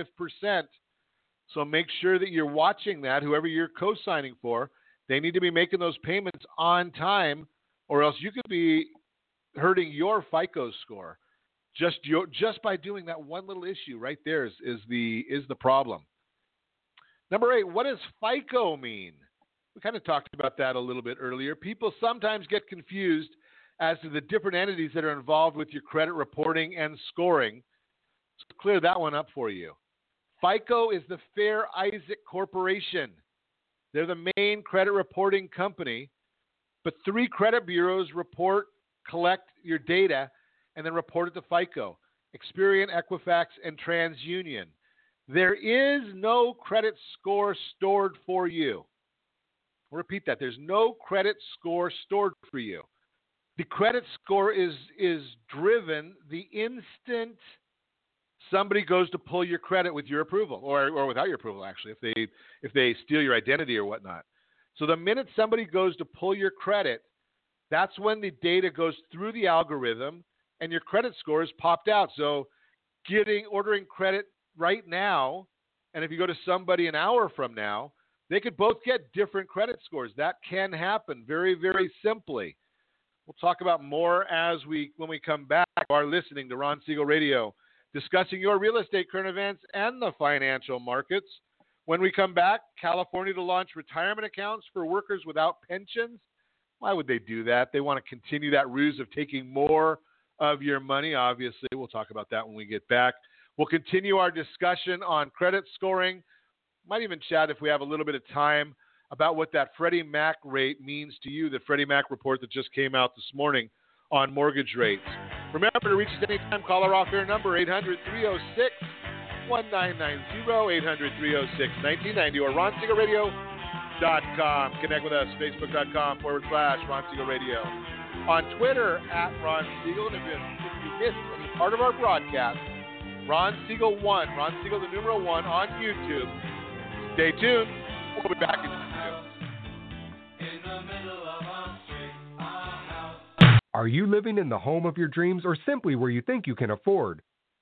So make sure that you're watching that. Whoever you're co-signing for, they need to be making those payments on time, or else you could be hurting your FICO score. Just by doing that one little issue right there is the problem. Number 8, what does FICO mean? We kind of talked about that a little bit earlier. People sometimes get confused as to the different entities that are involved with your credit reporting and scoring. So clear that one up for you. FICO is the Fair Isaac Corporation. They're the main credit reporting company, but 3 credit bureaus collect your data, and then report it to FICO: Experian, Equifax, and TransUnion. There is no credit score stored for you. I'll repeat that. There's no credit score stored for you. The credit score is driven the instant somebody goes to pull your credit with your approval, or without your approval, actually, if they steal your identity or whatnot. So the minute somebody goes to pull your credit, that's when the data goes through the algorithm and your credit score is popped out. So ordering credit right now, and if you go to somebody an hour from now, they could both get different credit scores. That can happen very, very simply. We'll talk about more when we come back. You are listening to Ron Siegel Radio, discussing your real estate current events and the financial markets. When we come back, California to launch retirement accounts for workers without pensions. Why would they do that? They want to continue that ruse of taking more of your money, obviously. We'll talk about that when we get back. We'll continue our discussion on credit scoring. Might even chat if we have a little bit of time about what that Freddie Mac rate means to you, the Freddie Mac report that just came out this morning on mortgage rates. Remember to reach us anytime. Call our off-air number, 800-306-1990, 800-306-1990, or RonSiegelRadio.com. Connect with us, Facebook.com/Ron Siegel Radio. On Twitter, @Ron Siegel. And if you missed any part of our broadcast, Ron Siegel 1, Ron Siegel the numeral 1 on YouTube. Stay tuned. We'll be back in just a few. Are you living in the home of your dreams or simply where you think you can afford?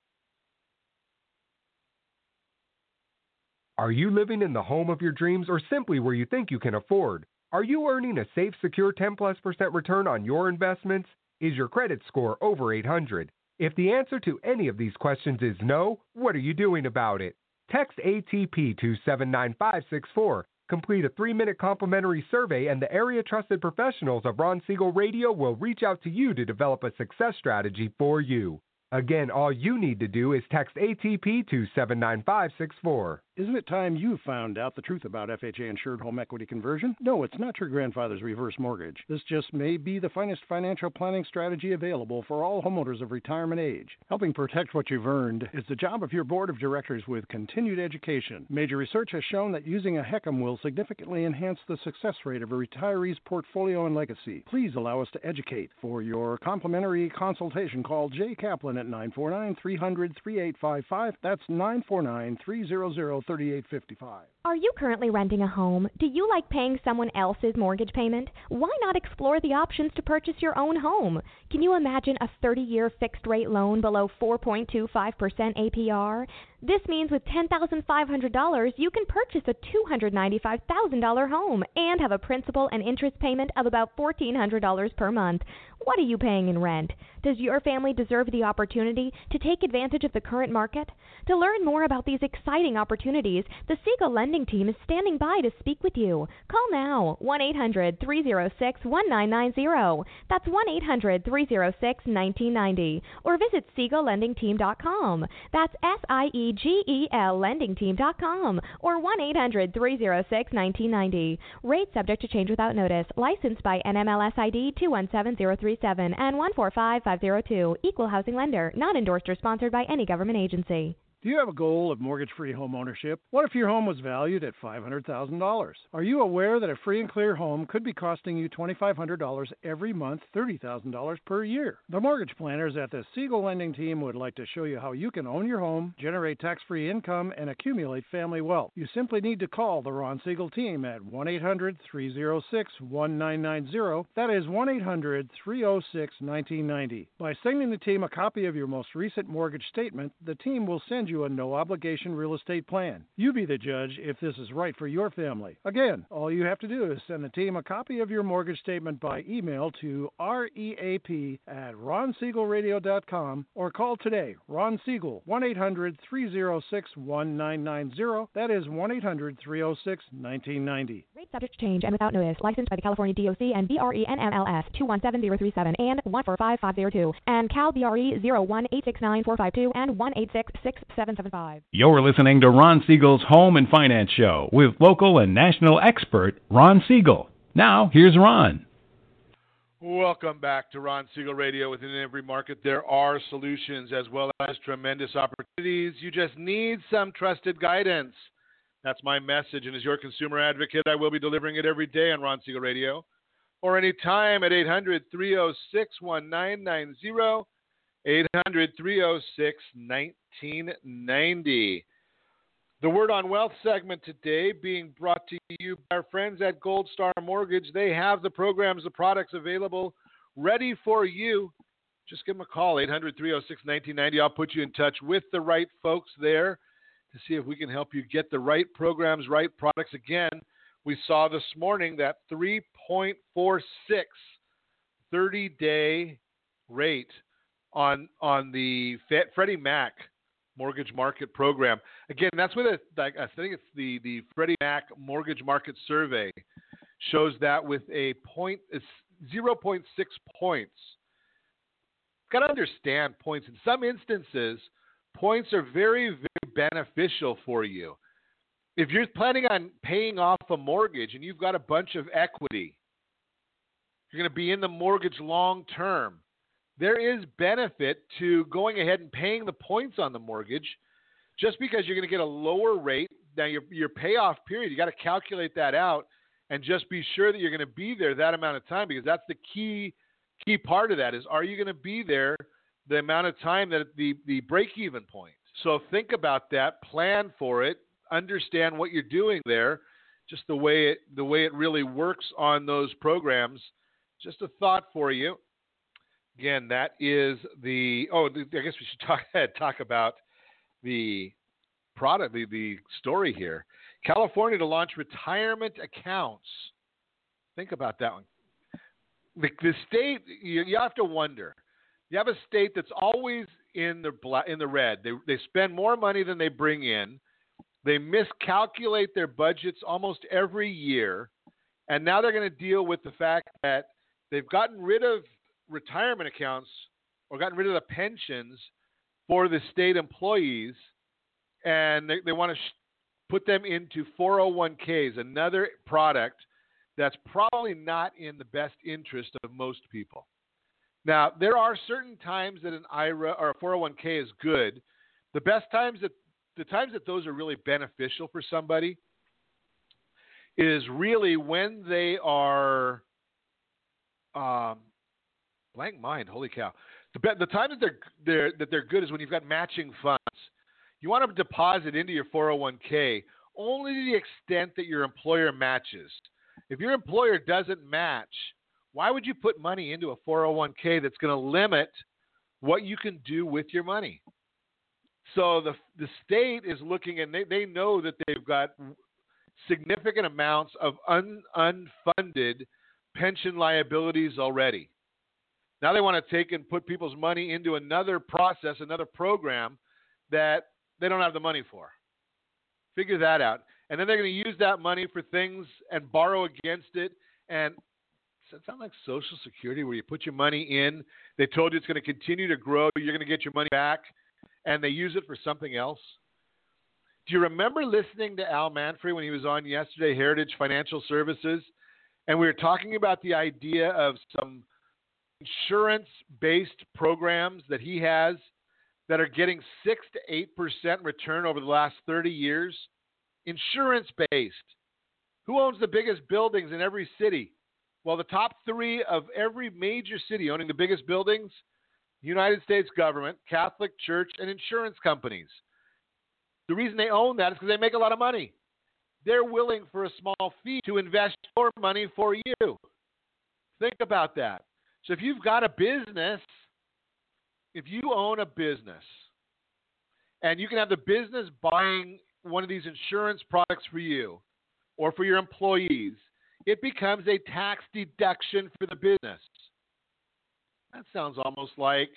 Are you living in the home of your dreams or simply where you think you can afford? Are you earning a safe, secure 10+% return on your investments? Is your credit score over 800? If the answer to any of these questions is no, what are you doing about it? Text ATP to 79564. Complete a 3-minute complimentary survey and the area trusted professionals of Ron Siegel Radio will reach out to you to develop a success strategy for you. Again, all you need to do is text ATP to 79564. Isn't it time you found out the truth about FHA-insured home equity conversion? No, it's not your grandfather's reverse mortgage. This just may be the finest financial planning strategy available for all homeowners of retirement age. Helping protect what you've earned is the job of your board of directors with continued education. Major research has shown that using a HECM will significantly enhance the success rate of a retiree's portfolio and legacy. Please allow us to educate. For your complimentary consultation, call Jay Kaplan at 949-300-3855. That's 949-300-3855. Are you currently renting a home? Do you like paying someone else's mortgage payment? Why not explore the options to purchase your own home? Can you imagine a 30-year fixed-rate loan below 4.25% APR? This means with $10,500, you can purchase a $295,000 home and have a principal and interest payment of about $1,400 per month. What are you paying in rent? Does your family deserve the opportunity to take advantage of the current market? To learn more about these exciting opportunities, the Siegel Lending Team is standing by to speak with you. Call now, 1-800-306-1990. That's 1-800-306-1990. Or visit SiegelLendingTeam.com. That's SIEGEL LendingTeam.com. Or 1-800-306-1990. Rate subject to change without notice. Licensed by NMLS ID 217037 and 145502. Equal housing lender. Not endorsed or sponsored by any government agency. Do you have a goal of mortgage-free home ownership? What if your home was valued at $500,000? Are you aware that a free and clear home could be costing you $2,500 every month, $30,000 per year? The mortgage planners at the Siegel Lending Team would like to show you how you can own your home, generate tax-free income, and accumulate family wealth. You simply need to call the Ron Siegel Team at 1-800-306-1990. That is 1-800-306-1990. By sending the team a copy of your most recent mortgage statement, the team will send you a no-obligation real estate plan. You be the judge if this is right for your family. Again, all you have to do is send the team a copy of your mortgage statement by email to reap@ronsiegelradio.com or call today. Ron Siegel, 1-800-306-1990. That is 1-800-306-1990. Rate subject to change and without notice. Licensed by the California DOC and BRE NMLS 217037 and 145502 and Cal BRE 01869452 and 1866775. You're listening to Ron Siegel's Home and Finance Show with local and national expert Ron Siegel. Now, here's Ron. Welcome back to Ron Siegel Radio. Within every market, there are solutions as well as tremendous opportunities. You just need some trusted guidance. That's my message, and as your consumer advocate, I will be delivering it every day on Ron Siegel Radio or anytime at 800-306-1990. 800-306-1990. The Word on Wealth segment today being brought to you by our friends at Gold Star Mortgage. They have the programs, the products available, ready for you. Just give them a call, 800-306-1990. I'll put you in touch with the right folks there to see if we can help you get the right programs, right products. Again, we saw this morning that 3.46 30-day rate on the Freddie Mac mortgage market program. Again, that's what I think it's the Freddie Mac mortgage market survey shows that with a 0.6 points. Got to understand points. In some instances, points are very, very beneficial for you. if you're planning on paying off a mortgage and you've got a bunch of equity, you're going to be in the mortgage long term, there is benefit to going ahead and paying the points on the mortgage just because you're going to get a lower rate. Now, your payoff period, you got to calculate that out and just be sure that you're going to be there that amount of time, because that's the key part of that is, are you going to be there the amount of time that the break-even point? So think about that, plan for it, understand what you're doing there, just the way it really works on those programs. Just a thought for you. Again, that is I guess we should talk about the product, the story here. California to launch retirement accounts. Think about that one. The state, you have to wonder. You have a state that's always in the red. They spend more money than they bring in. They miscalculate their budgets almost every year, and now they're going to deal with the fact that they've gotten rid of retirement accounts or gotten rid of the pensions for the state employees, and they want to put them into 401ks, another product that's probably not in the best interest of most people. Now, there are certain times that an IRA or a 401k is good. The times that those are really beneficial for somebody is really when they are blank mind. Holy cow! The time that they're good is when you've got matching funds. You want to deposit into your 401k only to the extent that your employer matches. If your employer doesn't match, why would you put money into a 401k that's going to limit what you can do with your money? So the state is looking, and they know that they've got significant amounts of unfunded pension liabilities already. Now they want to take and put people's money into another process, another program that they don't have the money for. Figure that out. And then they're going to use that money for things and borrow against it. And does that sound like Social Security, where you put your money in, they told you it's going to continue to grow, you're going to get your money back, and they use it for something else? Do you remember listening to Al Manfrey when he was on yesterday, Heritage Financial Services? And we were talking about the idea of some insurance-based programs that he has that are getting 6 to 8% return over the last 30 years. Insurance-based. Who owns the biggest buildings in every city? Well, the top 3 of every major city owning the biggest buildings, United States government, Catholic Church, and insurance companies. The reason they own that is because they make a lot of money. They're willing for a small fee to invest your money for you. Think about that. So if you've got a business, if you own a business, and you can have the business buying one of these insurance products for you or for your employees, it becomes a tax deduction for the business. That sounds almost like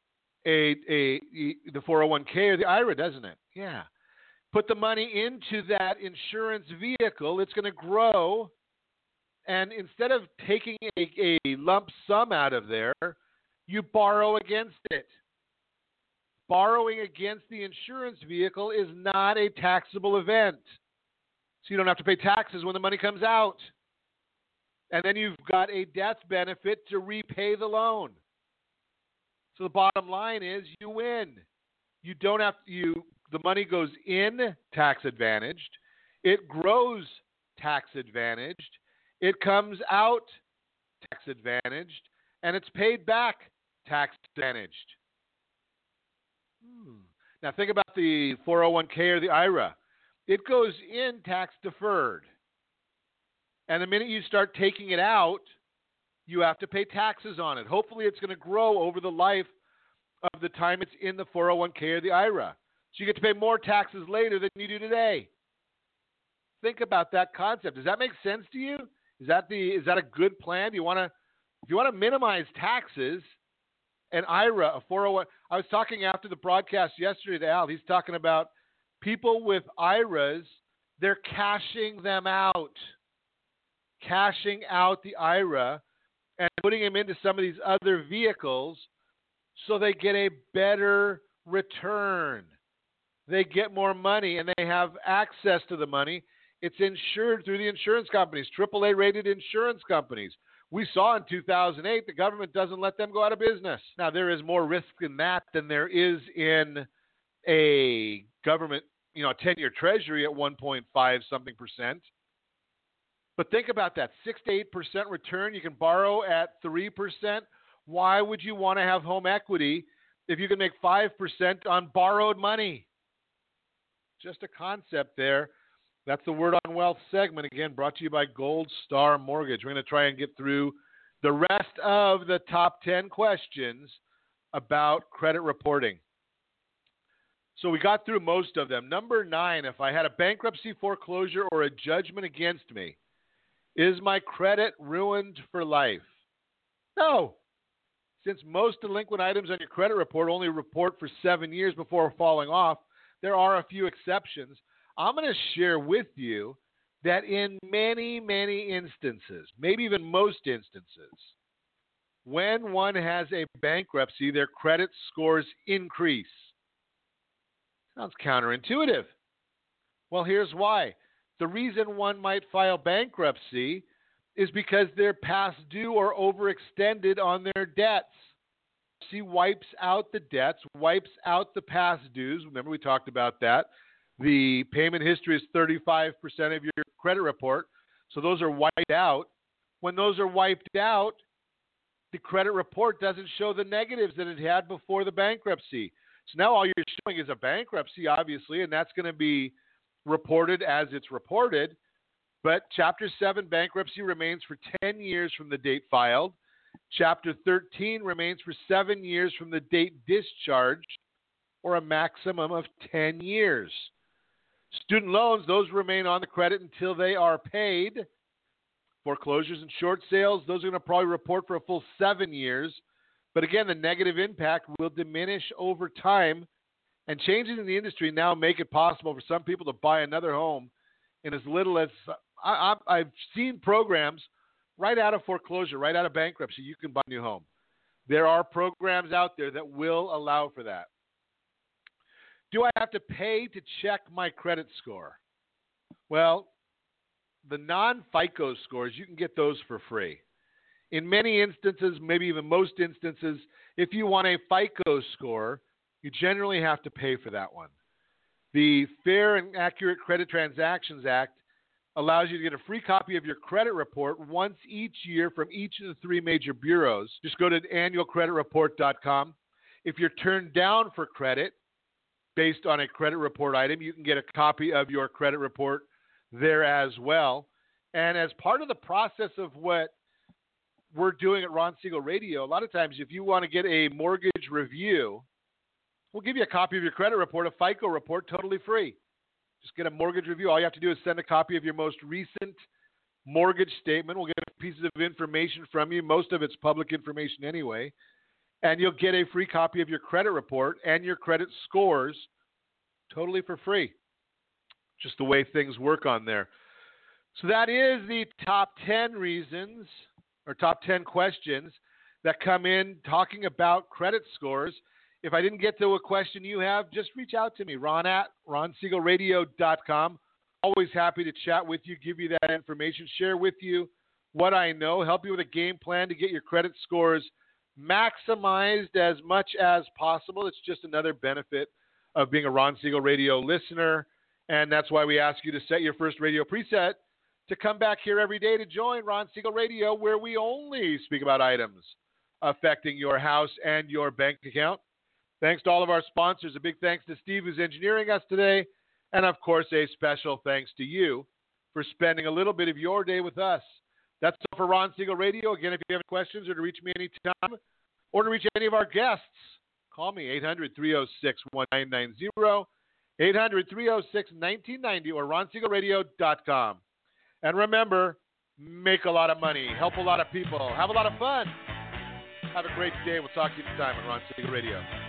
the 401k or the IRA, doesn't it? Yeah. Put the money into that insurance vehicle, it's going to grow. And instead of taking a lump sum out of there, you borrow against it. Borrowing against the insurance vehicle is not a taxable event. So you don't have to pay taxes when the money comes out. And then you've got a death benefit to repay the loan. So the bottom line is you win. You don't have the money goes in tax advantaged. It grows tax advantaged. It comes out tax advantaged, and it's paid back tax advantaged. Now think about the 401k or the IRA. It goes in tax deferred. And the minute you start taking it out, you have to pay taxes on it. Hopefully it's going to grow over the life of the time it's in the 401k or the IRA. So you get to pay more taxes later than you do today. Think about that concept. Does that make sense to you? Is that a good plan? If you want to minimize taxes, an IRA, a 401. I was talking after the broadcast yesterday to Al. He's talking about people with IRAs. They're cashing them out. Cashing out the IRA and putting them into some of these other vehicles so they get a better return. they get more money and they have access to the money. It's insured through the insurance companies, AAA-rated insurance companies. We saw in 2008 the government doesn't let them go out of business. Now, there is more risk in that than there is in a government, a 10-year treasury at 1.5 something percent. But think about that, 6 to 8% return. You can borrow at 3%. Why would you want to have home equity if you can make 5% on borrowed money? Just a concept there. That's the Word on Wealth segment, again, brought to you by Gold Star Mortgage. We're going to try and get through the rest of the top 10 questions about credit reporting. So we got through most of them. Number 9, if I had a bankruptcy, foreclosure, or a judgment against me, is my credit ruined for life? No. Since most delinquent items on your credit report only report for 7 years before falling off, there are a few exceptions. I'm going to share with you that in many, many instances, maybe even most instances, when one has a bankruptcy, their credit scores increase. Sounds counterintuitive. Well, here's why. The reason one might file bankruptcy is because they're past due or overextended on their debts. Bankruptcy wipes out the debts, wipes out the past dues. Remember, we talked about that. The payment history is 35% of your credit report, so those are wiped out. When those are wiped out, the credit report doesn't show the negatives that it had before the bankruptcy. So now all you're showing is a bankruptcy, obviously, and that's going to be reported as it's reported. But Chapter 7 bankruptcy remains for 10 years from the date filed. Chapter 13 remains for 7 years from the date discharged, or a maximum of 10 years. Student loans, those remain on the credit until they are paid. Foreclosures and short sales, those are going to probably report for a full 7 years. But again, the negative impact will diminish over time. And changes in the industry now make it possible for some people to buy another home in as little as I've seen programs right out of foreclosure, right out of bankruptcy, you can buy a new home. There are programs out there that will allow for that. Do I have to pay to check my credit score? Well, the non-FICO scores, you can get those for free. In many instances, maybe even most instances, if you want a FICO score, you generally have to pay for that one. The Fair and Accurate Credit Transactions Act allows you to get a free copy of your credit report once each year from each of the 3 major bureaus. Just go to annualcreditreport.com. If you're turned down for credit based on a credit report item, you can get a copy of your credit report there as well. And as part of the process of what we're doing at Ron Siegel Radio, a lot of times if you want to get a mortgage review, we'll give you a copy of your credit report, a FICO report, totally free. Just get a mortgage review. All you have to do is send a copy of your most recent mortgage statement. We'll get pieces of information from you. Most of it's public information anyway. And you'll get a free copy of your credit report and your credit scores totally for free. Just the way things work on there. So that is the top 10 reasons or top 10 questions that come in talking about credit scores. If I didn't get to a question you have, just reach out to me, ron@ronsiegelradio.com. Always happy to chat with you, give you that information, share with you what I know, help you with a game plan to get your credit scores maximized as much as possible. It's just another benefit of being a Ron Siegel Radio listener, and that's why we ask you to set your first radio preset to come back here every day to join Ron Siegel Radio, where we only speak about items affecting your house and your bank account. Thanks to all of our sponsors. A big thanks to Steve, who's engineering us today. And, of course, a special thanks to you for spending a little bit of your day with us. That's all for Ron Siegel Radio. Again, if you have questions or to reach me anytime or to reach any of our guests, call me, 800-306-1990, 800-306-1990, or ronsiegelradio.com. And remember, make a lot of money, help a lot of people, have a lot of fun. Have a great day. We'll talk to you next time on Ron Siegel Radio.